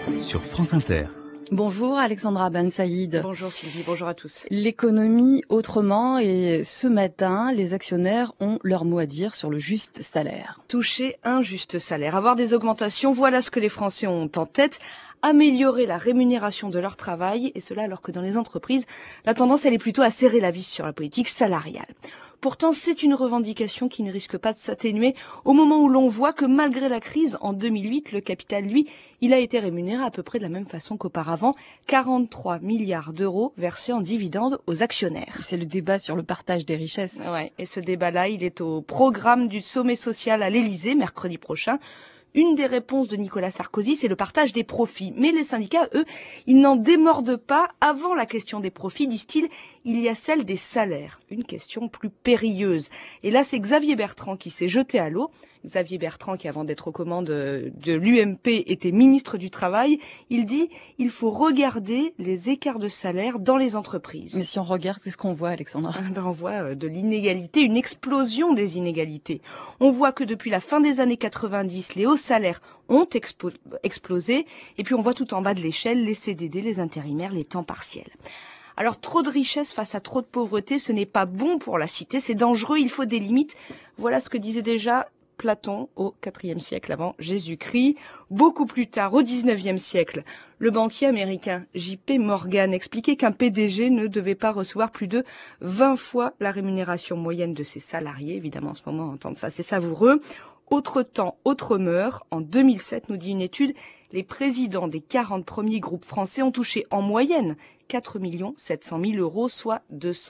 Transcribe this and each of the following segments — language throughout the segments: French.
sur France Inter. Bonjour Alexandra Ben Saïd. Bonjour Sylvie, bonjour à tous. L'économie autrement, et ce matin, les actionnaires ont leur mot à dire sur le juste salaire. Toucher un juste salaire, avoir des augmentations, voilà ce que les Français ont en tête. Améliorer la rémunération de leur travail, et cela alors que dans les entreprises, la tendance elle est plutôt à serrer la vis sur la politique salariale. Pourtant, c'est une revendication qui ne risque pas de s'atténuer au moment où l'on voit que malgré la crise, en 2008, le capital, lui, il a été rémunéré à peu près de la même façon qu'auparavant, 43 milliards d'euros versés en dividendes aux actionnaires. C'est le débat sur le partage des richesses. Ouais, et ce débat-là, il est au programme du sommet social à l'Élysée, mercredi prochain. Une des réponses de Nicolas Sarkozy, c'est le partage des profits. Mais les syndicats, eux, ils n'en démordent pas. Avant la question des profits, disent-ils, il y a celle des salaires. Une question plus périlleuse. Et là, c'est Xavier Bertrand qui s'est jeté à l'eau. Xavier Bertrand, qui avant d'être aux commandes de l'UMP, était ministre du Travail. Il dit, il faut regarder les écarts de salaire dans les entreprises. Mais si on regarde, qu'est-ce qu'on voit, Alexandra ? On voit de l'inégalité, une explosion des inégalités. On voit que depuis la fin des années 90, les hauts salaires ont explosé. Et puis on voit tout en bas de l'échelle les CDD, les intérimaires, les temps partiels. Alors trop de richesse face à trop de pauvreté, ce n'est pas bon pour la cité, c'est dangereux, il faut des limites. Voilà ce que disait déjà Platon au IVe siècle avant Jésus-Christ. Beaucoup plus tard, au XIXe siècle, le banquier américain J.P. Morgan expliquait qu'un PDG ne devait pas recevoir plus de 20 fois la rémunération moyenne de ses salariés. Évidemment, en ce moment, entendre ça, c'est savoureux. Autre temps, autre mœurs. En 2007, nous dit une étude, les présidents des 40 premiers groupes français ont touché en moyenne 4 700 000 euros, soit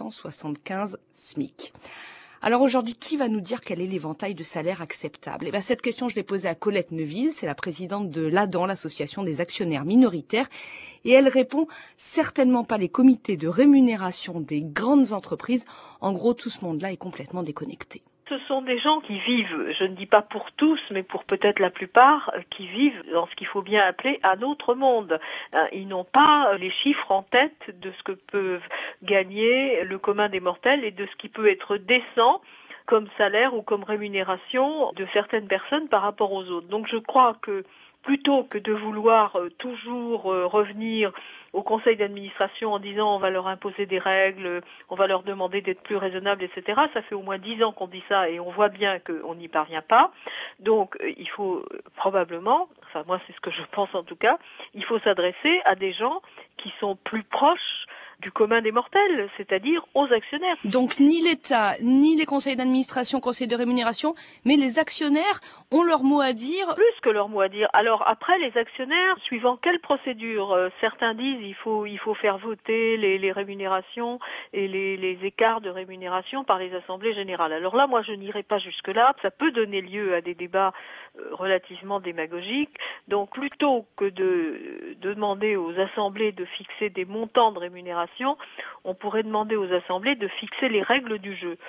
275 SMIC. Alors aujourd'hui, qui va nous dire quel est l'éventail de salaire acceptable ? Eh bien, cette question, je l'ai posée à Colette Neuville, c'est la présidente de l'ADAN, l'association des actionnaires minoritaires, et elle répond certainement pas les comités de rémunération des grandes entreprises. En gros, tout ce monde-là est complètement déconnecté. Ce sont des gens qui vivent, je ne dis pas pour tous, mais pour peut-être la plupart, qui vivent dans ce qu'il faut bien appeler un autre monde. Ils n'ont pas les chiffres en tête de ce que peuvent gagner le commun des mortels et de ce qui peut être décent comme salaire ou comme rémunération de certaines personnes par rapport aux autres. Donc je crois que plutôt que de vouloir toujours revenir au conseil d'administration en disant on va leur imposer des règles, on va leur demander d'être plus raisonnables, etc. Ça fait au moins 10 ans qu'on dit ça et on voit bien qu'on n'y parvient pas. Donc il faut probablement, enfin moi c'est ce que je pense en tout cas, il faut s'adresser à des gens qui sont plus proches du commun des mortels, c'est-à-dire aux actionnaires. Donc ni l'État, ni les conseils d'administration, conseils de rémunération, mais les actionnaires ont leur mot à dire. Plus que leur mot à dire. Alors après, les actionnaires, suivant quelle procédure, certains disent il faut faire voter les rémunérations et les écarts de rémunération par les assemblées générales. Alors là, moi je n'irai pas jusque-là. Ça peut donner lieu à des débats relativement démagogiques. Donc plutôt que de demander aux assemblées de fixer des montants de rémunération, on pourrait demander aux assemblées de fixer les règles du jeu.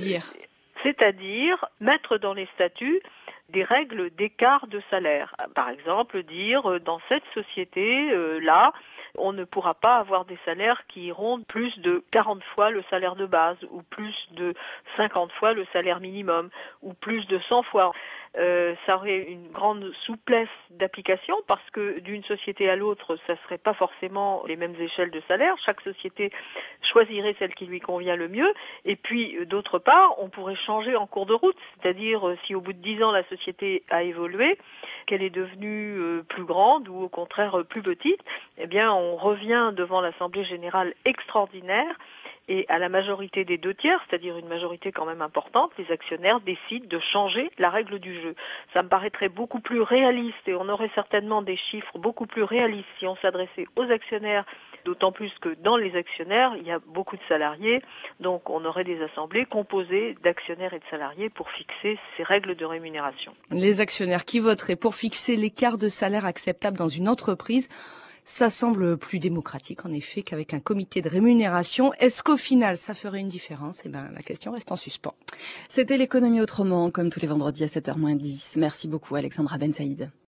C'est-à-dire mettre dans les statuts des règles d'écart de salaire. Par exemple, dire dans cette société-là, on ne pourra pas avoir des salaires qui iront plus de 40 fois le salaire de base, ou plus de 50 fois le salaire minimum, ou plus de 100 fois. Ça aurait une grande souplesse d'application parce que d'une société à l'autre, ça serait pas forcément les mêmes échelles de salaire. Chaque société choisirait celle qui lui convient le mieux. Et puis, d'autre part, on pourrait changer en cours de route. C'est-à-dire, si au bout de 10 ans, la société a évolué, qu'elle est devenue plus grande ou au contraire plus petite, eh bien, on revient devant l'Assemblée générale extraordinaire et à la majorité des 2/3, c'est-à-dire une majorité quand même importante, les actionnaires décident de changer la règle du jeu. Ça me paraîtrait beaucoup plus réaliste et on aurait certainement des chiffres beaucoup plus réalistes si on s'adressait aux actionnaires, d'autant plus que dans les actionnaires, il y a beaucoup de salariés, donc on aurait des assemblées composées d'actionnaires et de salariés pour fixer ces règles de rémunération. Les actionnaires qui voteraient pour fixer l'écart de salaire acceptable dans une entreprise, ça semble plus démocratique, en effet, qu'avec un comité de rémunération. Est-ce qu'au final, ça ferait une différence ? Eh bien, la question reste en suspens. C'était l'économie autrement, comme tous les vendredis à 7h moins 10. Merci beaucoup, Alexandra Ben Saïd.